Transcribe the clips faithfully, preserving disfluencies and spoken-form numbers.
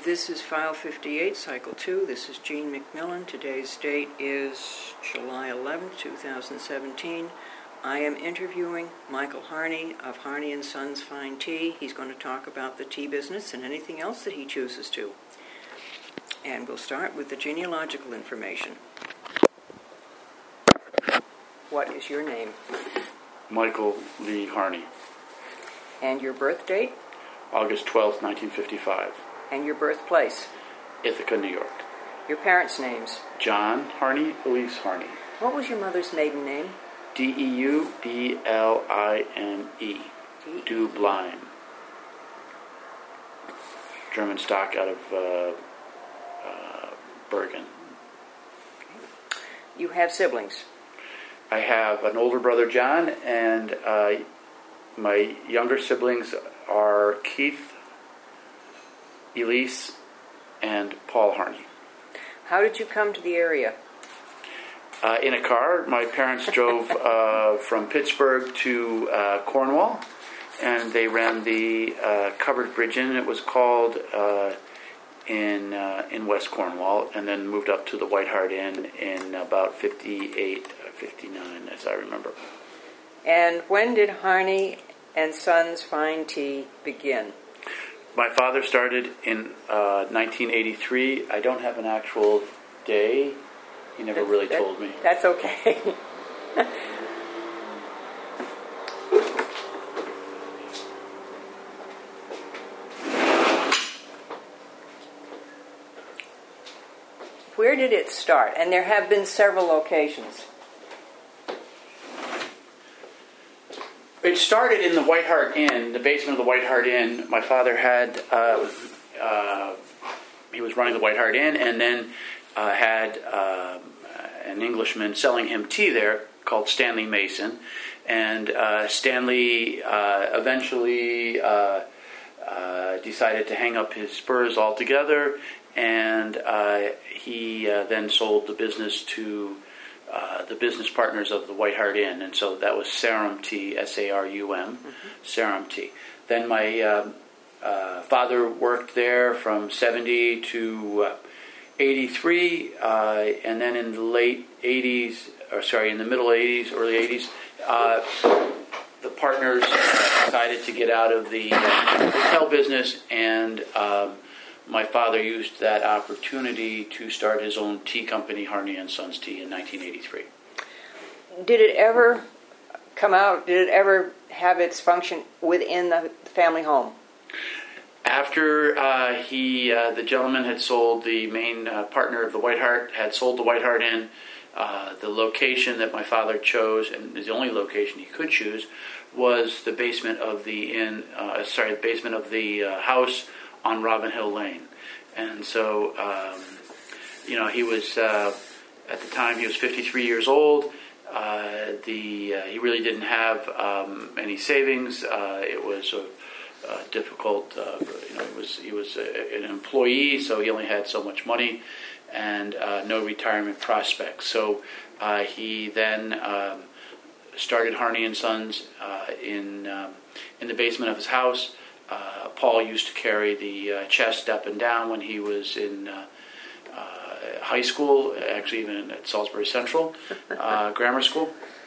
This is File fifty-eight, Cycle two. This is Jean McMillan. Today's date is July eleventh, two thousand seventeen. I am interviewing Michael Harney of Harney and Sons Fine Tea. He's going to talk about the tea business and anything else that he chooses to. And we'll start with the genealogical information. What is your name? Michael Lee Harney. And your birth date? August twelfth, nineteen fifty-five. And your birthplace? Ithaca, New York. Your parents' names? John Harney, Elise Harney. What was your mother's maiden name? D E U B L I N E. Dublin. German stock out of uh, uh, Bergen. You have siblings? I have an older brother, John, and uh, my younger siblings are Keith, Elise, and Paul Harney. How did you come to the area? Uh, in a car. My parents drove uh, from Pittsburgh to uh, Cornwall, and they ran the uh, Covered Bridge Inn, it was called, uh, in uh, in West Cornwall, and then moved up to the White Hart Inn in about fifty-eight, fifty-nine, as I remember. And when did Harney and Sons Fine Tea begin? My father started in uh, nineteen eighty-three. I don't have an actual day. He never really that, told me. That's okay. Where did it start? And there have been several locations. It started in the White Hart Inn, the basement of the White Hart Inn. My father had, uh, uh, he was running the White Hart Inn, and then uh, had uh, an Englishman selling him tea there called Stanley Mason. And uh, Stanley uh, eventually uh, uh, decided to hang up his spurs altogether, and uh, he uh, then sold the business to Uh, the business partners of the White Hart Inn, and so that was Sarum Tea, S A R U M, mm-hmm. Sarum Tea. Then my uh, uh, father worked there from seventy to uh, eighty-three, uh, and then in the late eighties, or sorry, in the middle eighties, early eighties, uh, the partners decided to get out of the uh, hotel business, and um, my father used that opportunity to start his own tea company, Harney and Sons Tea, in nineteen eighty-three. Did it ever come out, did it ever have its function within the family home? After uh, he, uh, the gentleman had sold, the main uh, partner of the White Hart, had sold the White Hart Inn, uh, the location that my father chose, and is the only location he could choose, was the basement of the inn, uh, sorry, the basement of the uh, house on Robin Hill Lane. And so, um, you know, he was, uh, at the time, he was fifty-three years old. Uh, the uh, he really didn't have um, any savings. Uh, it was a, a difficult, uh, you know, he was, he was a, an employee, so he only had so much money and uh, no retirement prospects. So uh, he then um, started Harney and Sons uh, in, um, in the basement of his house. Uh, Paul used to carry the uh, chest up and down when he was in uh, uh, high school, actually even at Salisbury Central uh, Grammar School.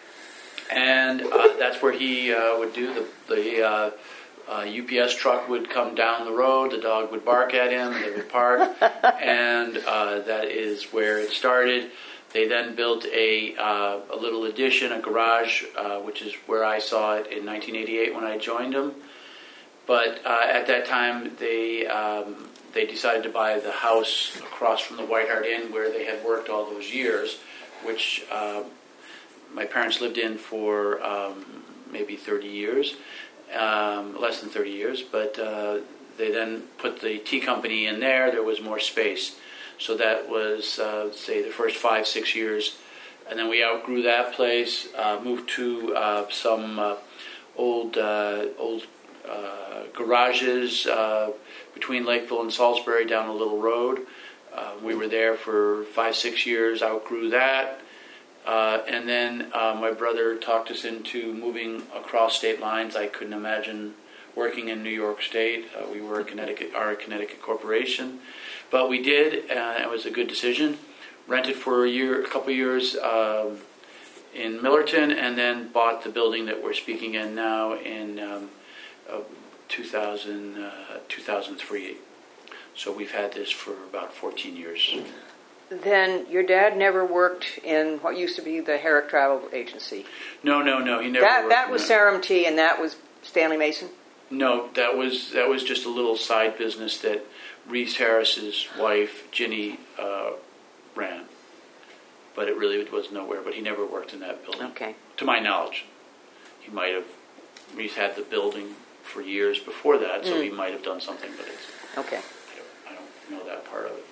And uh, that's where he uh, would do the, the uh, uh, U P S truck would come down the road, the dog would bark at him, they would park, and uh, that is where it started. They then built a, uh, a little addition, a garage, uh, which is where I saw it in nineteen eighty-eight when I joined him. But uh, at that time, they um, they decided to buy the house across from the White Hart Inn where they had worked all those years, which uh, my parents lived in for um, maybe thirty years, um, less than thirty years. But uh, they then put the tea company in there. There was more space. So that was, uh, say, the first five, six years. And then we outgrew that place, uh, moved to uh, some uh, old uh, old Uh, garages uh, between Lakeville and Salisbury down a little road. Uh, we were there for five, six years, outgrew that. Uh, and then uh, my brother talked us into moving across state lines. I couldn't imagine working in New York State. Uh, we were a Connecticut, are a Connecticut corporation, but we did, and it was a good decision. Rented for a year, a couple of years um, in Millerton, and then bought the building that we're speaking in now in um, uh, two thousand, uh, two thousand three. So we've had this for about fourteen years. Then your dad never worked in what used to be the Herrick Travel Agency. No, no, no. He never. That worked that in was Sarum Tea, and that was Stanley Mason. No, that was that was just a little side business that Reese Harris's wife Ginny uh, ran, but it really was nowhere. But he never worked in that building. Okay. To my knowledge, he might have. Reese had the building for years before that, so mm. he might have done something. But it's okay. I don't, I don't know that part of it.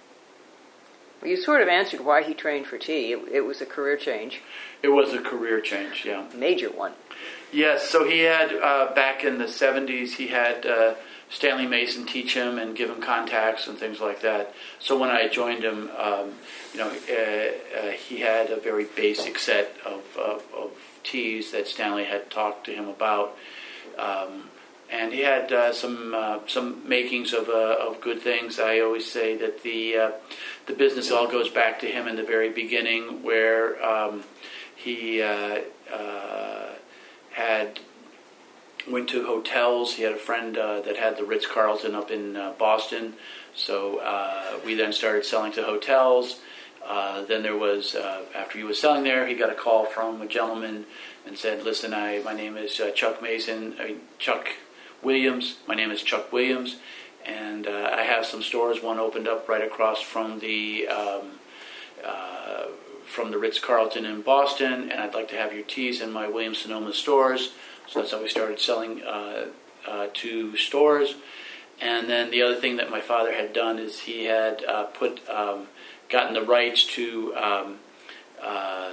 Well, you sort of answered why he trained for tea. It, it was a career change. It was a career change, yeah. Major one. Yes, so he had, uh, back in the seventies, he had uh, Stanley Mason teach him and give him contacts and things like that. So when I joined him, um, you know, uh, uh, he had a very basic set of, uh, of teas that Stanley had talked to him about. Um, And he had uh, some uh, some makings of uh, of good things. I always say that the uh, the business all goes back to him in the very beginning, where um, he uh, uh, had went to hotels. He had a friend uh, that had the Ritz-Carlton up in uh, Boston, so uh, we then started selling to hotels. Uh, then there was uh, after he was selling there, he got a call from a gentleman and said, "Listen, I my name is uh, Chuck Mason. I mean, Chuck." Williams. My name is Chuck Williams, and uh, I have some stores. One opened up right across from the um, uh, from the Ritz-Carlton in Boston, and I'd like to have your teas in my Williams-Sonoma stores. So that's how we started selling uh, uh, to stores. And then the other thing that my father had done is he had uh, put um, gotten the rights to um, uh,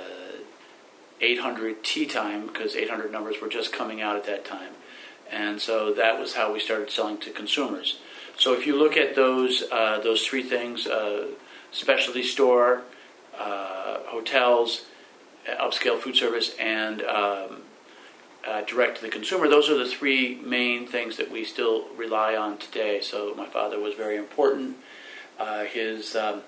eight hundred Tea Time, because eight hundred numbers were just coming out at that time. And so that was how we started selling to consumers. So if you look at those uh, those three things, uh, specialty store, uh, hotels, upscale food service, and um, uh, direct to the consumer, those are the three main things that we still rely on today. So my father was very important. Uh, his um,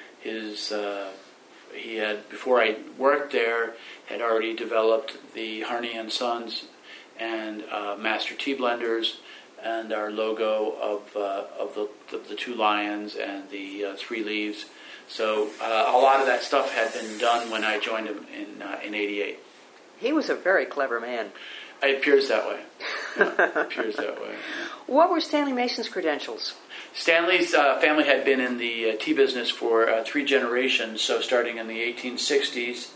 his uh, he had, before I worked there, had already developed the Harney and Sons and uh, Master Tea Blenders, and our logo of uh, of the, the the two lions and the uh, three leaves. So uh, a lot of that stuff had been done when I joined him in uh, in eighty-eight. He was a very clever man. It appears that way. Yeah, it appears that way. What were Stanley Mason's credentials? Stanley's uh, family had been in the uh, tea business for uh, three generations. So starting in the eighteen sixties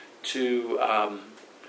to um,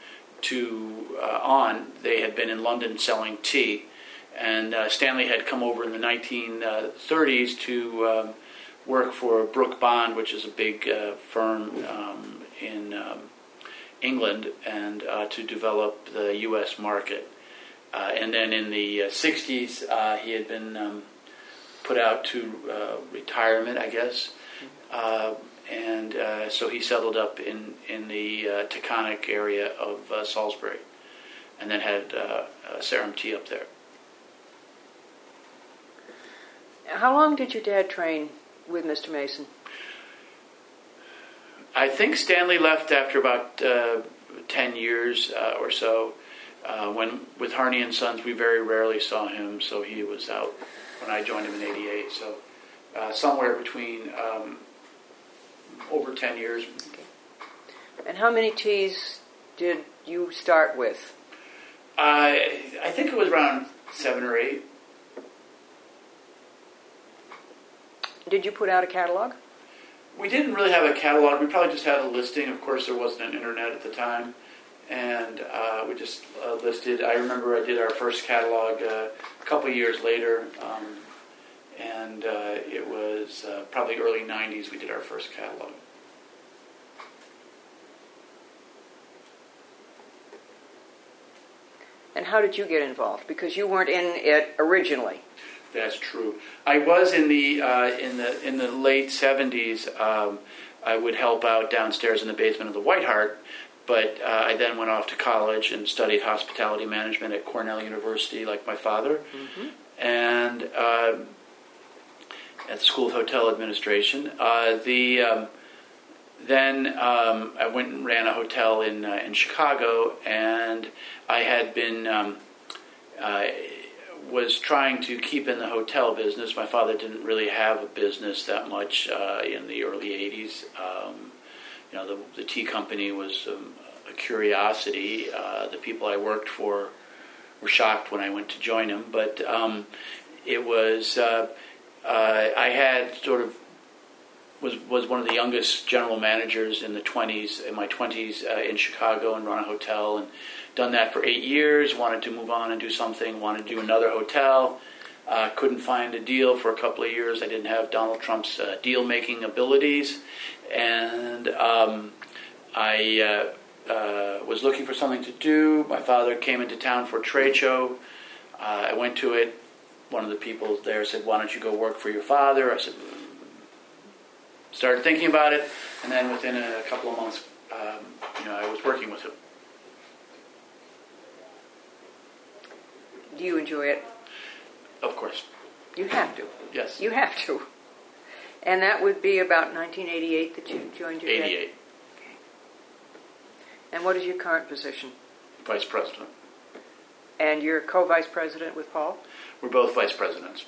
to uh, on, they had been in London selling tea, and uh, Stanley had come over in the nineteen thirties to um, work for Brooke Bond, which is a big uh, firm um, in um, England, and uh, to develop the U S market. Uh, and then in the uh, sixties, uh, he had been um, put out to uh, retirement, I guess. Uh, and uh, so he settled up in, in the uh, Taconic area of uh, Salisbury, and then had uh, uh, Sarum Tea up there. How long did your dad train with Mister Mason? I think Stanley left after about uh, ten years uh, or so. Uh, when with Harney and Sons, we very rarely saw him, so he was out when I joined him in eighty-eight. So uh, somewhere between um, over ten years. Okay. And how many teas did you start with? Uh, I think it was around seven or eight. Did you put out a catalog? We didn't really have a catalog. We probably just had a listing. Of course, there wasn't an internet at the time. And uh, we just uh, listed. I remember I did our first catalog uh, a couple of years later. Um, and uh, it was uh, probably early nineties we did our first catalog. And how did you get involved? Because you weren't in it originally. That's true. I was in the uh, in the in the late seventies. Um, I would help out downstairs in the basement of the White Hart, but uh, I then went off to college and studied hospitality management at Cornell University, like my father, Mm-hmm. and uh, at the School of Hotel Administration. Uh, the um, then um, I went and ran a hotel in uh, in Chicago, and I had been um, uh, was trying to keep in the hotel business. My father didn't really have a business that much uh, in the early eighties. Um, you know, the, the tea company was um, a curiosity. Uh, the people I worked for were shocked when I went to join him, but um, it was uh, uh, I had sort of was was one of the youngest general managers in the twenties, in my twenties uh, in Chicago, and run a hotel, and done that for eight years. Wanted to move on and do something. Wanted to do another hotel. Uh, couldn't find a deal for a couple of years. I didn't have Donald Trump's uh, deal-making abilities, and um, I uh, uh, was looking for something to do. My father came into town for a trade show. Uh, I went to it. One of the people there said, "Why don't you go work for your father?" I said, started thinking about it, and then within a couple of months, um, you know, I was working with him. Do you enjoy it? Of course. You have to. Yes. You have to. And that would be about nineteen eighty-eight that you joined your dad? eighty-eight. Okay. And what is your current position? Vice president. And you're co-vice president with Paul? We're both vice presidents.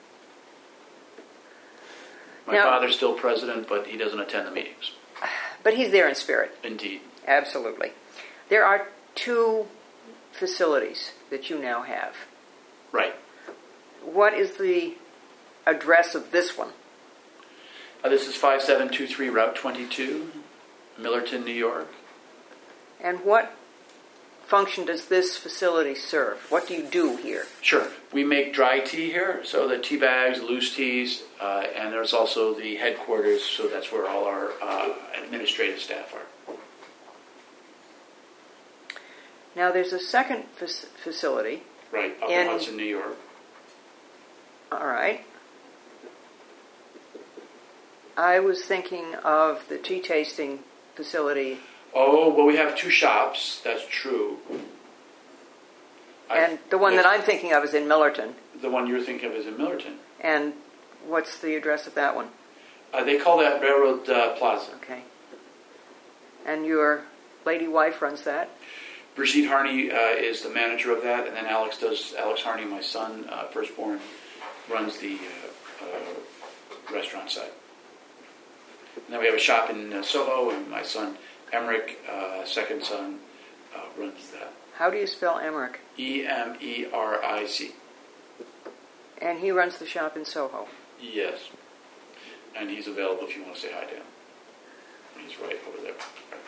My Now, father's still president, but he doesn't attend the meetings. But he's there in spirit. Indeed. Absolutely. There are two facilities that you now have. Right. What is the address of this one? Uh, this is five seven two three Route twenty-two, Millerton, New York. And what function does this facility serve? What do you do here? Sure. We make dry tea here, so the tea bags, loose teas, uh, and there's also the headquarters, so that's where all our uh, administrative staff are. Now, there's a second fac- facility. Right, up in in Hudson, New York. All right. I was thinking of the tea tasting facility. Oh, well, we have two shops, that's true. And I've- the one yes, that I'm thinking of is in Millerton. The one you're thinking of is in Millerton. And what's the address of that one? Uh, they call that Railroad uh, Plaza. Okay. And your lady wife runs that? Brigitte Harney uh, is the manager of that, and then Alex does. Alex Harney, my son, uh, firstborn, runs the uh, uh, restaurant side. And then we have a shop in uh, Soho, and my son Emmerich, uh, second son, uh, runs that. How do you spell Emmerich? E M E R I C. And he runs the shop in Soho. Yes, and he's available if you want to say hi to him. He's right over there.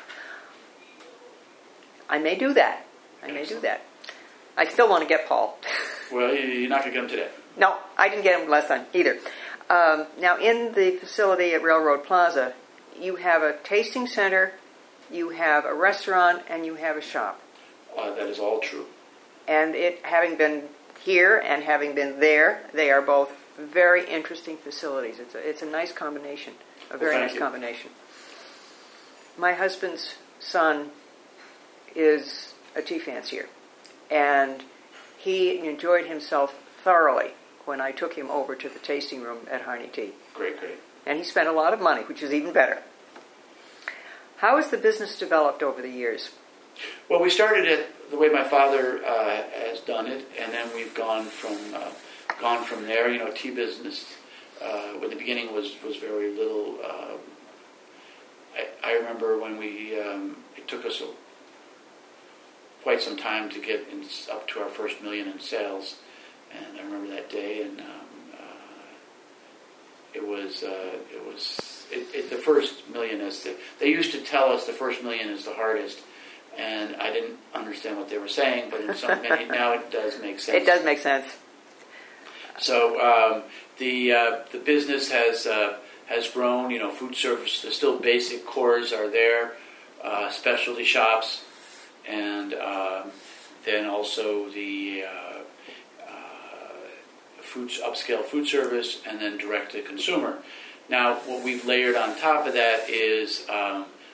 I may do that. I may do that. I still want to get Paul. Well, you're not going to get him today. No, I didn't get him last time either. Um, now, in the facility at Railroad Plaza, you have a tasting center, you have a restaurant, and you have a shop. Uh, that is all true. And it having been here and having been there, they are both very interesting facilities. It's a, it's a nice combination, a very Well, thank nice you. combination. My husband's son is a tea fancier, and he enjoyed himself thoroughly when I took him over to the tasting room at Harney Tea. Great, great. And he spent a lot of money, which is even better. How has the business developed over the years? Well, we started it the way my father uh, has done it, and then we've gone from uh, gone from there. You know, tea business. Uh, in the beginning was was very little. Uh, I, I remember when we um, it took us a, quite some time to get in, up to our first million in sales, and I remember that day, and um, uh, it was uh, it was it, it, the first million is the, they used to tell us the first million is the hardest. And I didn't understand what they were saying, but in some many, now it does make sense. It does make sense. So um, the uh, the business has uh, has grown. You know, food service. The still basic cores are there, uh, specialty shops, and um, then also the uh, uh, food upscale food service, and then direct to consumer. Now, what we've layered on top of that is um,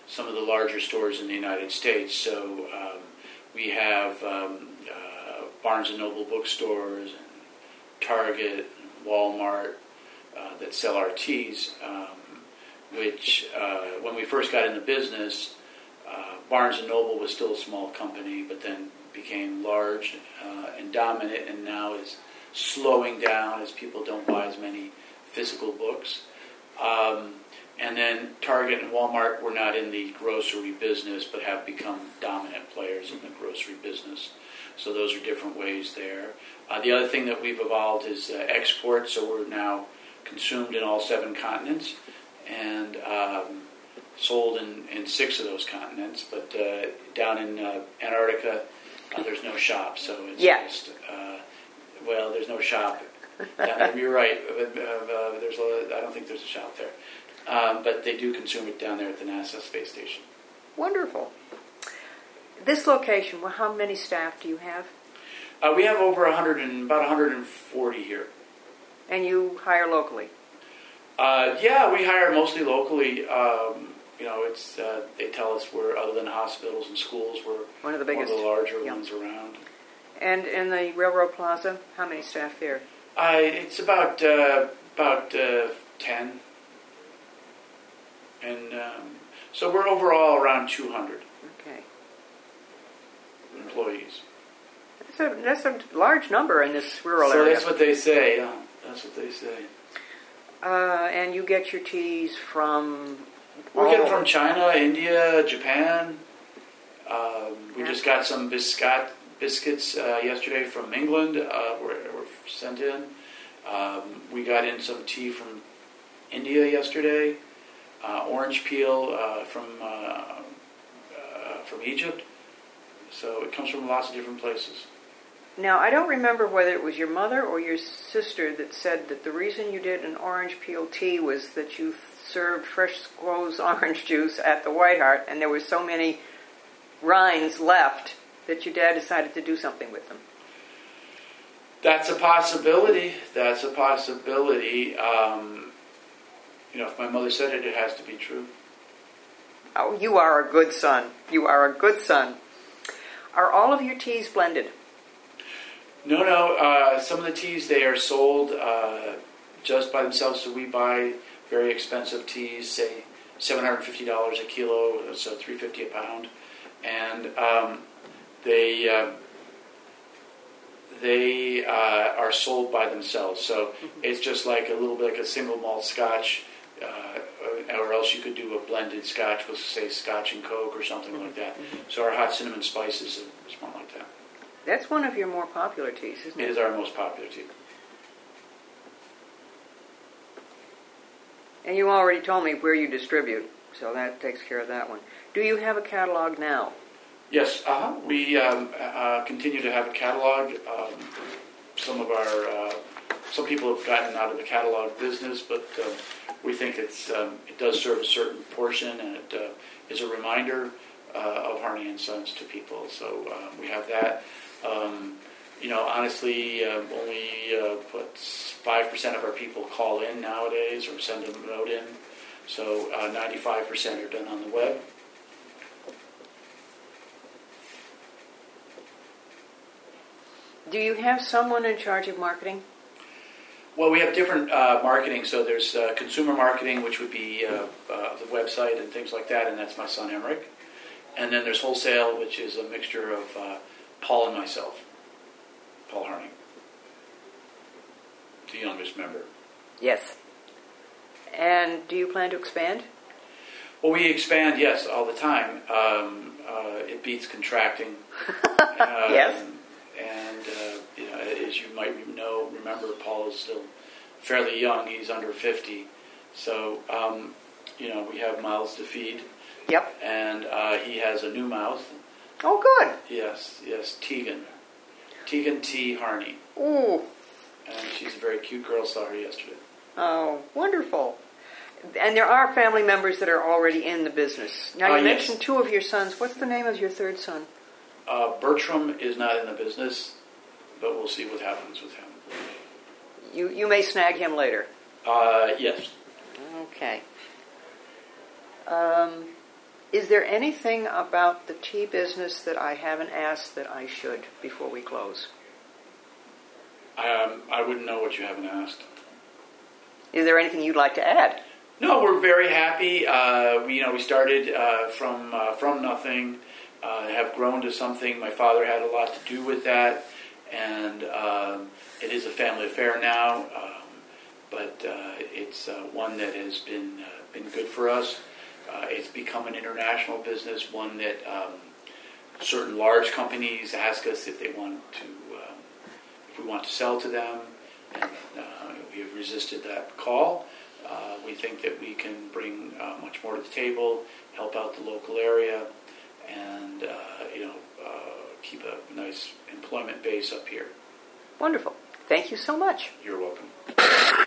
some of the larger stores in the United States. So um, we have um, uh, Barnes and Noble bookstores, and Target, Walmart uh, that sell our teas, um, which uh, when we first got in the business, uh, Barnes and Noble was still a small company, but then became large uh, and dominant, and now is slowing down as people don't buy as many physical books. Um, and then Target and Walmart were not in the grocery business, but have become dominant players in the grocery business. So those are different ways there. Uh, the other thing that we've evolved is uh, export, so we're now consumed in all seven continents and um, sold in, in six of those continents. But uh, down in uh, Antarctica, uh, there's no shop, so it's yeah. just, uh, well, there's no shop. Down there, you're right. Uh, uh, there's a, I don't think there's a shop there. Um, but they do consume it down there at the NASA space station. Wonderful. This location, well, how many staff do you have? Uh, we have over one hundred and about one hundred forty here. And you hire locally? Uh, yeah, we hire mostly locally. Um, you know, it's uh, they tell us we're, other than hospitals and schools, we're one of the biggest, one of the larger yep. ones around. And in the Railroad Plaza, how many staff there? Uh, it's about uh, about uh, ten. And um, so we're overall around two hundred okay. employees. That's a, that's a large number in this rural so area. So that's what they say. Yeah, that's what they say. Uh, and you get your teas from... We get them from China, India, Japan. Um, we yeah. just got some biscuit, biscuits uh, yesterday from England. Uh, were, were sent in. Um, we got in some tea from India yesterday. Uh, orange peel uh, from uh, uh, from Egypt. So it comes from lots of different places. Now, I don't remember whether it was your mother or your sister that said that the reason you did an orange peel tea was that you served fresh squoze orange juice at the White Hart, and there were so many rinds left that your dad decided to do something with them. That's a possibility. That's a possibility. Um, You know, if my mother said it, it has to be true. Oh, you are a good son. You are a good son. Are all of your teas blended? No, no. Uh, some of the teas, they are sold uh, just by themselves. So we buy very expensive teas, say seven hundred fifty dollars a kilo, so three hundred fifty dollars a pound. And um, they... Uh, they uh, are sold by themselves. So mm-hmm. it's just like a little bit like a single malt scotch. Uh, or else you could do a blended scotch with, say, scotch and Coke or something mm-hmm. like that. Mm-hmm. So our hot cinnamon spices is one like that. That's one of your more popular teas, isn't it? It is our most popular tea. And you already told me where you distribute, so that takes care of that one. Do you have a catalog now? Yes, uh-huh. we um, uh, continue to have a catalog. Um, some of our, uh, some people have gotten out of the catalog business, but uh, we think it's um, it does serve a certain portion, and it uh, is a reminder uh, of Harney and Sons to people. So uh, we have that. Um, you know, honestly, uh, only uh, what five percent of our people call in nowadays or send a note in. So uh, ninety-five percent are done on the web. Do you have someone in charge of marketing? Well, we have different uh, marketing. So there's uh, consumer marketing, which would be uh, uh, the website and things like that, and that's my son Emmerich. And then there's wholesale, which is a mixture of uh, Paul and myself, Paul Harney, the youngest member. Yes. And do you plan to expand? Well, we expand, yes, all the time. Um, uh, it beats contracting. uh, yes. And, uh, you know, as you might know, remember, Paul is still fairly young. He's under fifty. So, um, you know, we have mouths to feed. Yep. And uh, he has a new mouth. Oh, good. Yes, yes, Tegan. Tegan T. Harney. Ooh. And she's a very cute girl. Saw her yesterday. Oh, wonderful. And there are family members that are already in the business. Now, you uh, mentioned yes. two of your sons. What's the name of your third son? Uh, Bertram is not in the business, but we'll see what happens with him. You you may snag him later. Uh, yes. Okay. Um, Is there anything about the tea business that I haven't asked that I should before we close? Um, I wouldn't know what you haven't asked. Is there anything you'd like to add? No, we're very happy. Uh, we, you know, we started uh, from uh, from nothing, uh, have grown to something. My father had a lot to do with that, and um, it is a family affair now. Um, but uh, it's uh, one that has been uh, been good for us. Uh, it's become an international business, one that um, certain large companies ask us if they want to, um, if we want to sell to them, and uh, we have resisted that call. Uh, we think that we can bring uh, much more to the table, help out the local area, and uh, you know, uh, keep a nice employment base up here. Wonderful. Thank you so much. You're welcome.